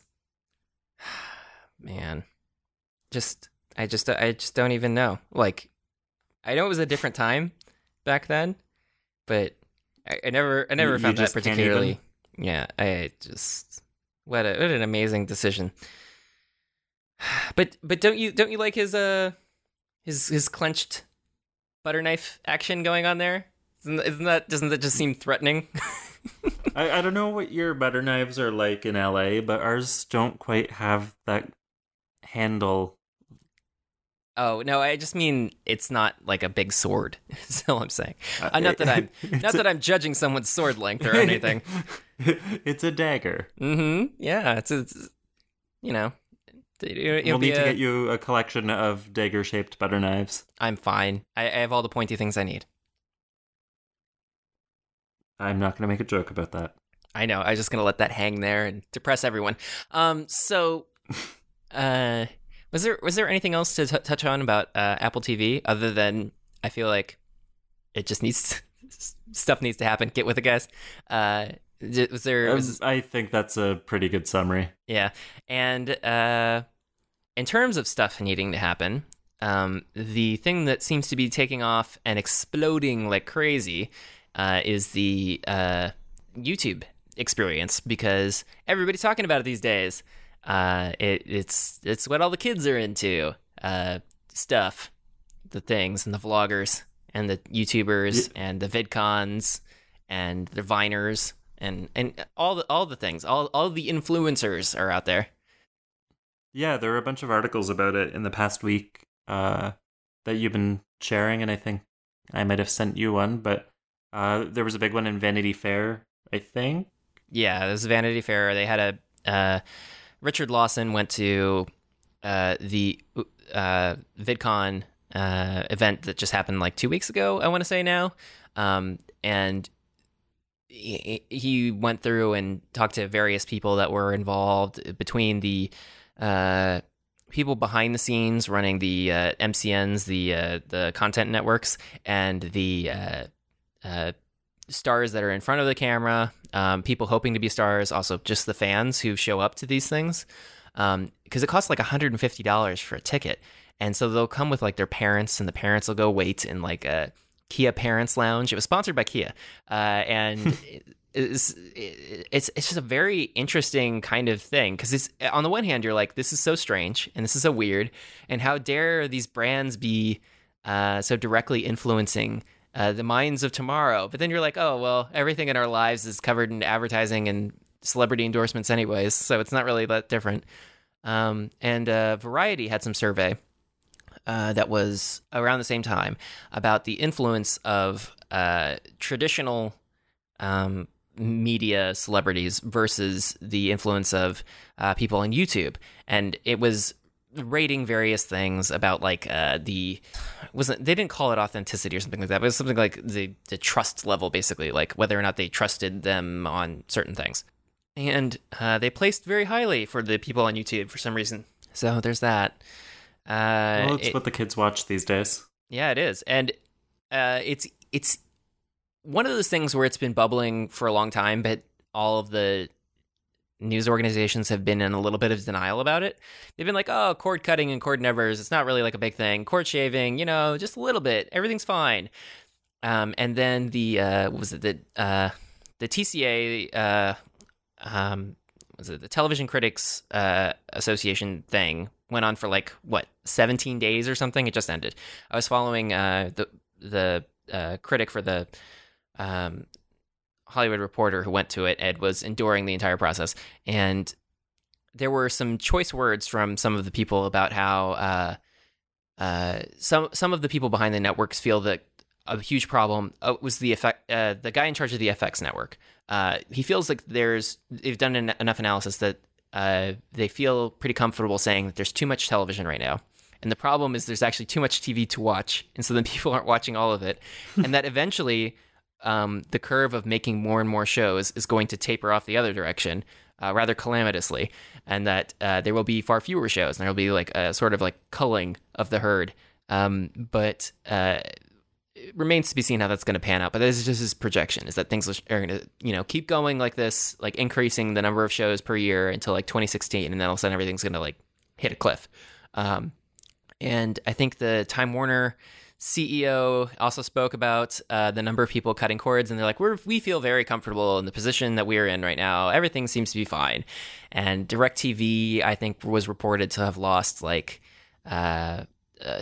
Man. Just, I just, I just don't even know. Like, I know it was a different time back then, but I, I never, I never You- you found that just can't particularly. Yeah, I just what a what an amazing decision. But but don't you don't you like his uh his his clenched butter knife action going on there? Isn't, isn't that doesn't that just seem threatening? I, I don't know what your butter knives are like in L A, but ours don't quite have that handle. Oh no, I just mean it's not like a big sword. Is all I'm saying. Uh, Uh, not that I'm it's not a- that I'm judging someone's sword length or anything. It's a dagger. Mm-hmm. Yeah, it's, it's you know. It, it'll We'll be need to a- get you a collection of dagger-shaped butter knives. I'm fine. I, I have all the pointy things I need. I'm not going to make a joke about that. I know. I was just gonna let that hang there and depress everyone. Um. So, uh, was there was there anything else to t- touch on about uh, Apple T V other than I feel like it just needs stuff needs to happen. Get with it, guys. Uh, d- was there? Um, Was, I think that's a pretty good summary. yeah. And uh, in terms of stuff needing to happen, um, the thing that seems to be taking off and exploding like crazy uh, is the uh, YouTube experience, because everybody's talking about it these days. Uh, it, it's it's what all the kids are into. Uh, stuff, the things, and the vloggers, and the YouTubers, Yeah. and the VidCons, and the Viners, and and all the all the things. All all the influencers are out there. Yeah, there were a bunch of articles about it in the past week uh, that you've been sharing, and I think I might have sent you one, but uh, there was a big one in Vanity Fair, I think. Yeah, it was Vanity Fair. They had a uh, Richard Lawson went to uh, the uh, VidCon uh, event that just happened like two weeks ago, I want to say now, um, and he, he went through and talked to various people that were involved between the uh, people behind the scenes running the uh, M C Ns, the uh, the content networks, and the uh, uh, stars that are in front of the camera, um, people hoping to be stars, also just the fans who show up to these things. Um, because it costs like one hundred fifty dollars for a ticket. And so they'll come with like their parents, and the parents will go wait in like a Kia Parents Lounge. It was sponsored by Kia. Uh, and it's, it's, it's just a very interesting kind of thing. Because it's, on the one hand, you're like, this is so strange and this is so weird. And how dare these brands be uh, so directly influencing Uh, the minds of tomorrow. But then you're like, oh, well, everything in our lives is covered in advertising and celebrity endorsements anyways, so it's not really that different. Um, and uh, Variety had some survey uh, that was around the same time about the influence of uh, traditional um, media celebrities versus the influence of uh, people on YouTube. And it was rating various things about like uh, the wasn't they didn't call it authenticity or something like that, but it was something like the the trust level, basically, like whether or not they trusted them on certain things. And uh, they placed very highly for the people on YouTube for some reason. So there's that. Uh, Well, it's it- what the kids watch these days. yeah, it is, and uh, it's it's one of those things where it's been bubbling for a long time, but all of the news organizations have been in a little bit of denial about it. They've been like, oh, cord cutting and cord nevers, it's not really like a big thing. Cord shaving, you know, just a little bit. Everything's fine. Um, and then the, uh, what was it, the, uh, the T C A, uh, um, was it the Television Critics uh, Association thing went on for like, what, seventeen days or something? It just ended. I was following uh, the, the uh, critic for the um, Hollywood Reporter who went to it and was enduring the entire process. And there were some choice words from some of the people about how uh, uh, some some of the people behind the networks feel that a huge problem uh, was the effect. Uh, the guy in charge of the F X network. Uh, he feels like there's they've done en- enough analysis that uh, they feel pretty comfortable saying that there's too much television right now. And the problem is there's actually too much T V to watch, and so then people aren't watching all of it, and that eventually um, the curve of making more and more shows is going to taper off the other direction, uh, rather calamitously, and that uh, there will be far fewer shows, and there will be like a sort of like culling of the herd. Um, but uh, it remains to be seen how that's going to pan out. But this is just his projection: is that things are going to, you know, keep going like this, like increasing the number of shows per year until like twenty sixteen, and then all of a sudden everything's going to like hit a cliff. Um, and I think the Time Warner C E O also spoke about uh, the number of people cutting cords, and they're like, We're, we feel very comfortable in the position that we're in right now. Everything seems to be fine. And DirecTV, I think, was reported to have lost like uh, uh,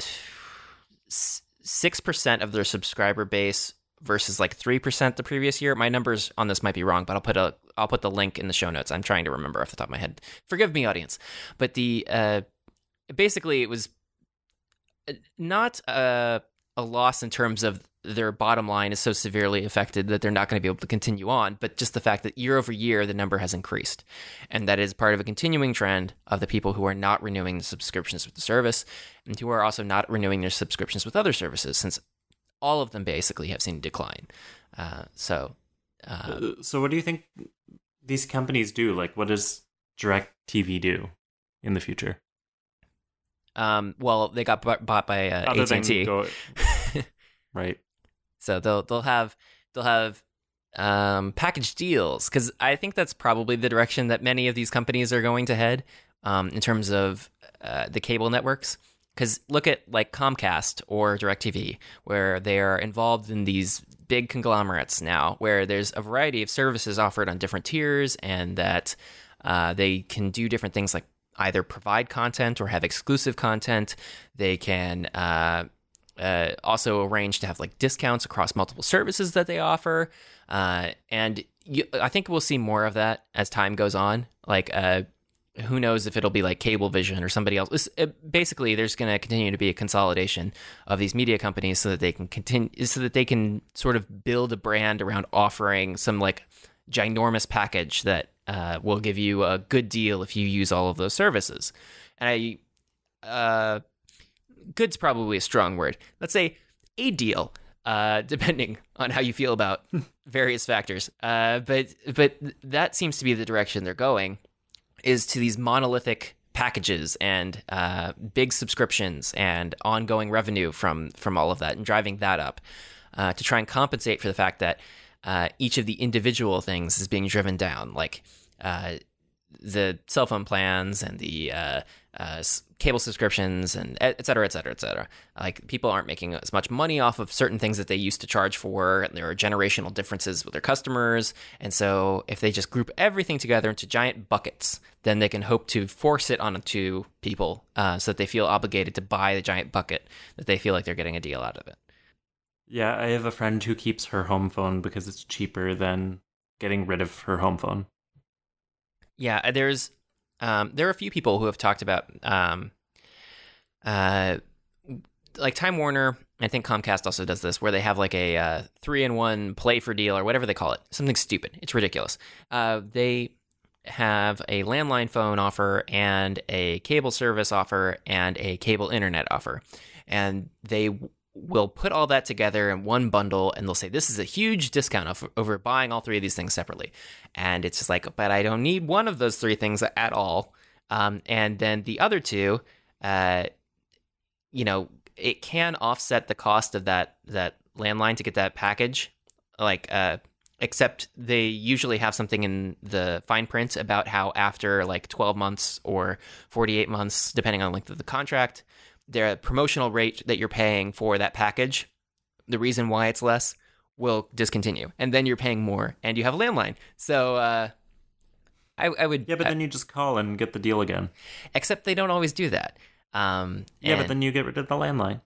six percent of their subscriber base versus like three percent the previous year. My numbers on this might be wrong, but I'll put a I'll put the link in the show notes. I'm trying to remember off the top of my head. Forgive me, audience. But the uh, basically it was not a, a loss in terms of their bottom line is so severely affected that they're not going to be able to continue on, but just the fact that year over year the number has increased. And that is part of a continuing trend of the people who are not renewing the subscriptions with the service and who are also not renewing their subscriptions with other services, since all of them basically have seen a decline. Uh, so, uh, so what do you think these companies do? Like, what does DirecTV do in the future? Um, well, they got b- bought by uh, Other A T and T, go- right? So they'll they'll have they'll have um, package deals, because I think that's probably the direction that many of these companies are going to head um, in terms of uh, the cable networks. Because look at like Comcast or DirecTV, where they are involved in these big conglomerates now, where there's a variety of services offered on different tiers, and that uh, they can do different things like either provide content or have exclusive content. They can uh, uh, also arrange to have like discounts across multiple services that they offer. Uh, and you, I think we'll see more of that as time goes on. Like, uh, who knows if it'll be like Cablevision or somebody else. It's, it, basically, there's going to continue to be a consolidation of these media companies so that they can continue, so that they can sort of build a brand around offering some like ginormous package that uh, will give you a good deal if you use all of those services. And I, uh, good's probably a strong word. Let's say a deal, uh, depending on how you feel about various factors. Uh, but but that seems to be the direction they're going, is to these monolithic packages and uh, big subscriptions and ongoing revenue from from all of that, and driving that up uh, to try and compensate for the fact that uh, each of the individual things is being driven down, like uh, the cell phone plans and the uh, uh, cable subscriptions and et cetera, et cetera, et cetera. Like, people aren't making as much money off of certain things that they used to charge for, and there are generational differences with their customers. And so if they just group everything together into giant buckets, then they can hope to force it onto people uh, so that they feel obligated to buy the giant bucket, that they feel like they're getting a deal out of it. Yeah, I have a friend who keeps her home phone because it's cheaper than getting rid of her home phone. Yeah, there's um, there are a few people who have talked about um, uh, like Time Warner. I think Comcast also does this, where they have like a uh, three-in-one play for deal or whatever they call it. Something stupid. It's ridiculous. Uh, they have a landline phone offer and a cable service offer and a cable internet offer, and they w- will put all that together in one bundle, and they'll say this is a huge discount of, over buying all three of these things separately. And it's just like, but I don't need one of those three things at all. Um, and then the other two, uh, you know, it can offset the cost of that that landline to get that package. Like, uh, except they usually have something in the fine print about how after like twelve months or forty-eight months, depending on the length of the contract, the promotional rate that you're paying for that package, the reason why it's less, will discontinue. And then you're paying more, and you have a landline. So uh, I, I would... Yeah, but I, then you just call and get the deal again. Except they don't always do that. Um, yeah, and, but then you get rid of the landline.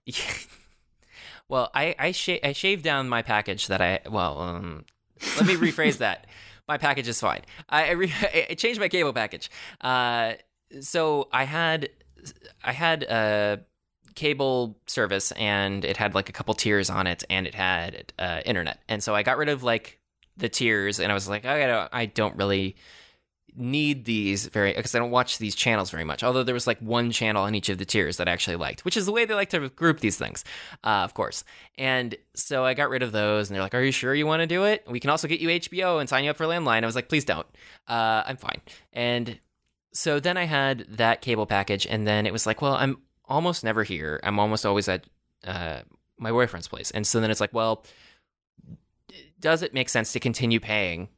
Well, I I, sh- I shaved down my package that I... Well, um, let me rephrase that. My package is fine. I, I, re- I changed my cable package. Uh, so I had... I had... Uh, cable service, and it had like a couple tiers on it, and it had uh, internet. And so I got rid of like the tiers, and I was like, I don't, I don't really need these very, because I don't watch these channels very much. Although there was like one channel on each of the tiers that I actually liked, which is the way they like to group these things, uh, of course. And so I got rid of those, and they're like, are you sure you want to do it? We can also get you H B O and sign you up for landline. I was like, please don't. Uh, I'm fine. And so then I had that cable package, and then it was like, well, I'm almost never here. I'm almost always at uh, my boyfriend's place. And so then it's like, well, does it make sense to continue paying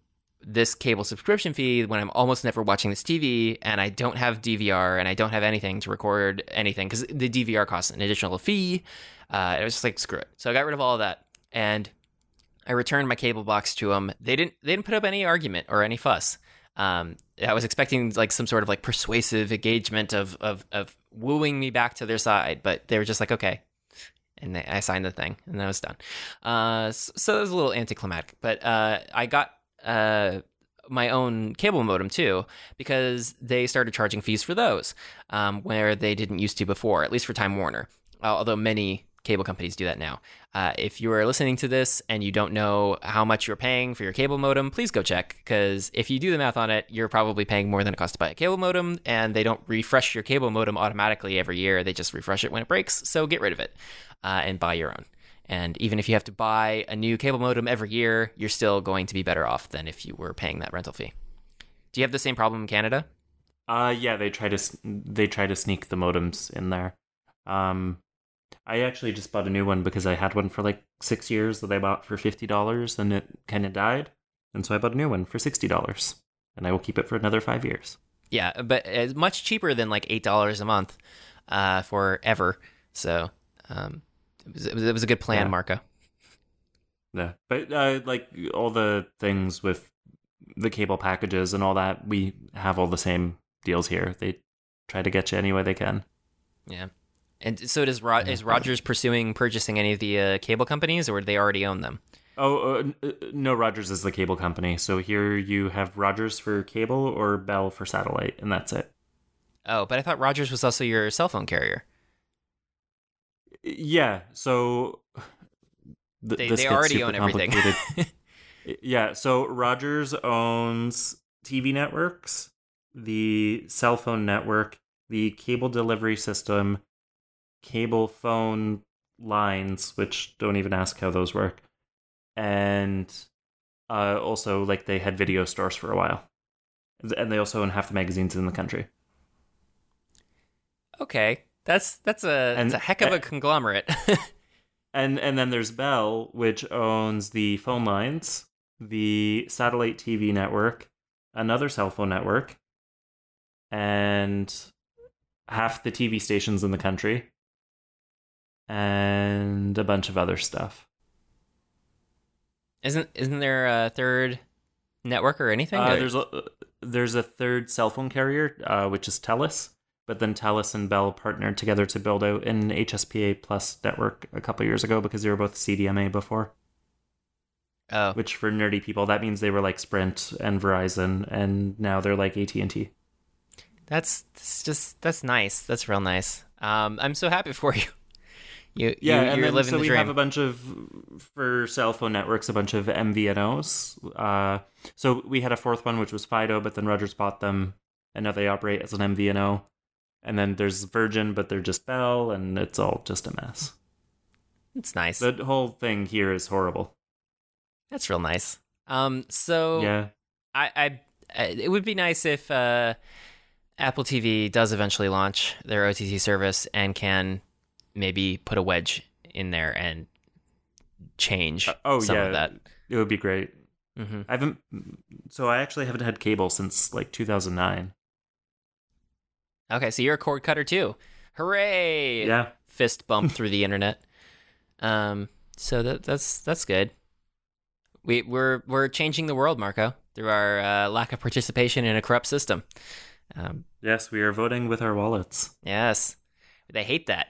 this cable subscription fee when I'm almost never watching this T V and I don't have D V R and I don't have anything to record anything because the D V R costs an additional fee. Uh, it was just like, screw it. So I got rid of all of that and I returned my cable box to them. They didn't they didn't put up any argument or any fuss. Um, I was expecting like some sort of like persuasive engagement of of of wooing me back to their side, but they were just like, okay. And I signed the thing, and that was done. Uh, so it was a little anticlimactic. But uh, I got uh, my own cable modem, too, because they started charging fees for those, um, where they didn't used to before, at least for Time Warner, uh, although many cable companies do that now. Uh, if you are listening to this and you don't know how much you're paying for your cable modem, please go check, because if you do the math on it, you're probably paying more than it costs to buy a cable modem, and they don't refresh your cable modem automatically every year. They just refresh it when it breaks, so get rid of it. Uh, and buy your own. And even if you have to buy a new cable modem every year, you're still going to be better off than if you were paying that rental fee. Do you have the same problem in Canada? Uh, yeah, they try to they try to sneak the modems in there. Um, I actually just bought a new one because I had one for like six years that I bought for fifty dollars and it kind of died, and so I bought a new one for sixty dollars, and I will keep it for another five years. Yeah, but it's much cheaper than like eight dollars a month, uh, for ever. So. Um, It was, it was, it was a good plan, yeah. Marco. Yeah, but uh, like all the things with the cable packages and all that, we have all the same deals here. They try to get you any way they can. Yeah. And so does Ro- is Rogers pursuing purchasing any of the uh, cable companies, or do they already own them? Oh, uh, no, Rogers is the cable company. So here you have Rogers for cable or Bell for satellite, and that's it. Oh, but I thought Rogers was also your cell phone carrier. Yeah, so th- They, this they gets already super own everything. Yeah, so Rogers owns T V networks, the cell phone network, the cable delivery system, cable phone lines, which don't even ask how those work, and uh, also like they had video stores for a while, and they also own half the magazines in the country. Okay. That's that's a, And- that's a heck of a conglomerate. And and then there's Bell, which owns the phone lines, the satellite T V network, another cell phone network, and half the T V stations in the country, and a bunch of other stuff. Isn't isn't there a third network or anything? Uh, Or- there's a there's a third cell phone carrier, uh, which is TELUS. But then TELUS and Bell partnered together to build out an H S P A Plus network a couple years ago because they were both C D M A before. oh, Which for nerdy people, that means they were like Sprint and Verizon, and now they're like A T and T. that's, that's just that's nice. That's real nice. Um, I'm so happy for you. You Yeah, you, and you're then living so the we dream. have a bunch of, for cell phone networks, a bunch of M V N Os. Uh, so we had a fourth one, which was Fido, but then Rogers bought them, and now they operate as an M V N O. And then there's Virgin, but they're just Bell, and it's all just a mess. It's nice. The whole thing here is horrible. That's real nice. Um, so Yeah. I, I, I it would be nice if uh, Apple T V does eventually launch their O T T service and can maybe put a wedge in there and change Uh, oh, some yeah. of that. It would be great. Mm-hmm. I haven't, so I actually haven't had cable since like two thousand nine. Okay, so you're a cord cutter too. Hooray! Yeah. Fist bump through the internet. Um, so that that's that's good. We we're we're changing the world, Marco, through our uh, lack of participation in a corrupt system. Um, Yes, we are voting with our wallets. yes, they hate that.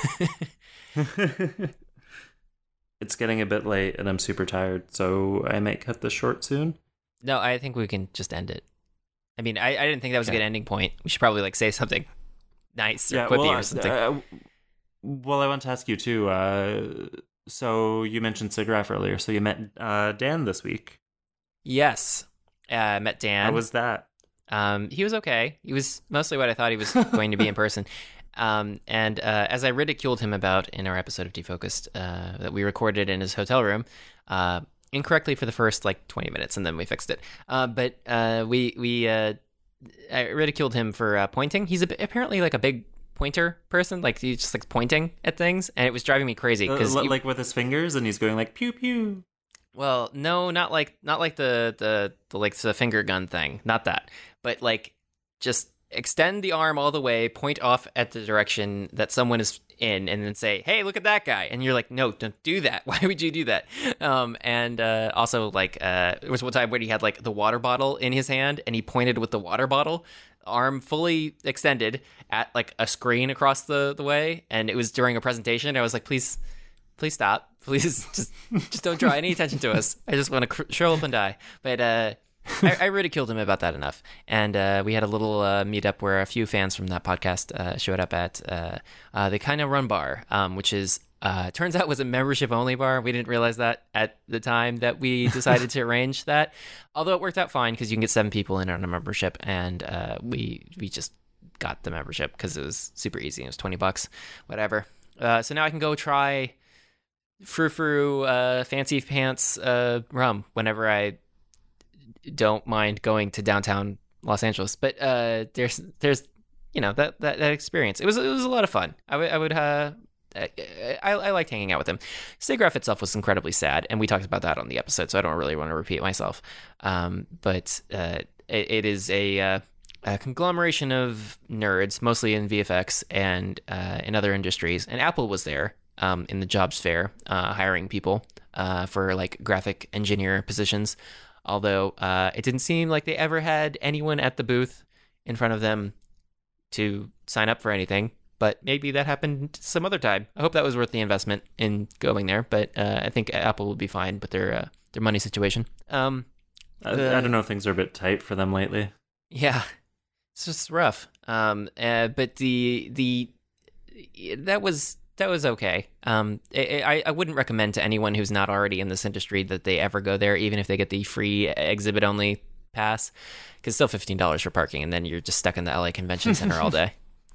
It's getting a bit late and I'm super tired, so I might cut this short soon. No, I think we can just end it. I mean, I, I didn't think that was a Okay. good ending point. We should probably like say something nice or Yeah, quippy well, or something. uh, well, I want to ask you too. Uh, so you mentioned SIGGRAPH earlier. So you met uh, Dan this week. yes, uh, I met Dan. How was that? Um, he was okay. He was mostly what I thought he was going to be in person. Um, and uh, as I ridiculed him about in our episode of Defocused uh, that we recorded in his hotel room, uh, incorrectly for the first like twenty minutes, and then we fixed it. Uh, but uh, we we uh, I ridiculed him for uh, pointing. He's a, apparently like a big pointer person. Like he's just like pointing at things, and it was driving me crazy Uh, because li- like with his fingers, and he's going like pew pew. Well, no, not like not like the the, the like the finger gun thing, not that, but like just extend the arm all the way, point off at the direction that someone is in, and then say, "Hey, look at that guy!" And you're like, "No, don't do that. Why would you do that?" Um, and uh, also, like, uh, there was one time when he had like the water bottle in his hand, and he pointed with the water bottle, arm fully extended at like a screen across the the way, and it was during a presentation. And I was like, "Please." Please stop. Please just just don't draw any attention to us. I just want to cr- shrivel up and die. But uh, I, I ridiculed him about that enough. And uh, we had a little uh, meetup where a few fans from that podcast uh, showed up at uh, uh, the Kind of Run bar, um, which is, uh, turns out was a membership-only bar. We didn't realize that at the time that we decided to arrange that. Although it worked out fine because you can get seven people in on a membership. And uh, we, we just got the membership because it was super easy. It was twenty bucks, whatever. Uh, so now I can go try... frou-frou uh, fancy pants uh, rum whenever I don't mind going to downtown Los Angeles. But uh, there's there's you know that, that that experience. It was it was a lot of fun. I would I would uh, I, I I liked hanging out with him. SIGGRAPH itself was incredibly sad, and we talked about that on the episode, so I don't really want to repeat myself. Um, but uh, it, it is a uh, a conglomeration of nerds, mostly in V F X and uh, in other industries, and Apple was there. Um, in the jobs fair, uh, hiring people uh, for like graphic engineer positions. Although uh, it didn't seem like they ever had anyone at the booth in front of them to sign up for anything. But maybe that happened some other time. I hope that was worth the investment in going there. But uh, I think Apple will be fine with their uh, their money situation. Um, I, the, I don't know if things are a bit tight for them lately. Yeah, it's just rough. Um, uh, but the the that was. That was okay. Um, I, I wouldn't recommend to anyone who's not already in this industry that they ever go there, even if they get the free exhibit-only pass, because it's still fifteen dollars for parking, and then you're just stuck in the L A Convention Center all day.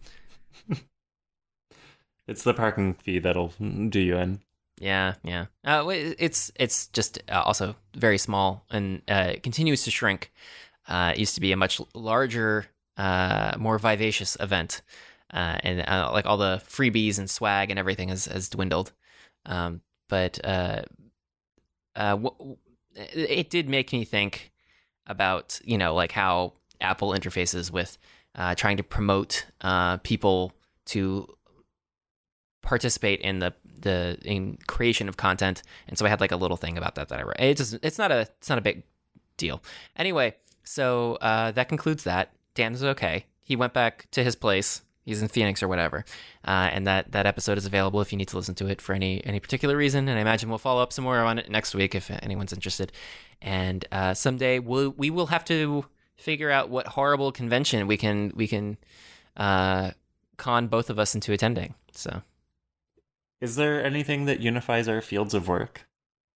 It's the parking fee that'll do you in. Yeah, yeah. Uh, it's it's just also very small, and uh, it continues to shrink. Uh, it used to be a much larger, uh, more vivacious event. Uh, and uh, like all the freebies and swag and everything has, has dwindled. Um, but uh, uh, w- it did make me think about, you know, like how Apple interfaces with uh, trying to promote uh, people to participate in the the in creation of content. And so I had like a little thing about that that I wrote. It's just, it's not a it's not a big deal. Anyway, so uh, that concludes that. Dan is okay. He went back to his place. He's in Phoenix or whatever. Uh, and that, that episode is available if you need to listen to it for any any particular reason. And I imagine we'll follow up some more on it next week if anyone's interested. And uh, someday we'll, we will have to figure out what horrible convention we can we can uh, con both of us into attending. So, is there anything that unifies our fields of work?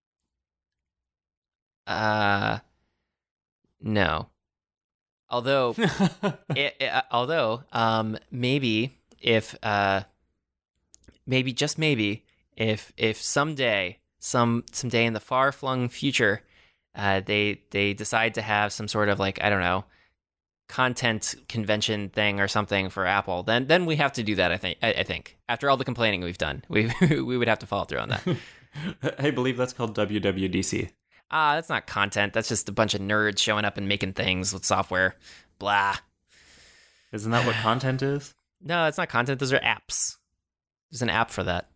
Uh, no. Although, it, it, although, um, maybe if, uh, maybe just maybe if if someday, some someday in the far flung future, uh, they they decide to have some sort of like I don't know, content convention thing or something for Apple, then then we have to do that. I think. I, I think after all the complaining we've done, we we would have to follow through on that. I believe that's called W W D C. Ah, that's not content. That's just a bunch of nerds showing up and making things with software. Blah. Isn't that what content is? No, it's not content. Those are apps. There's an app for that.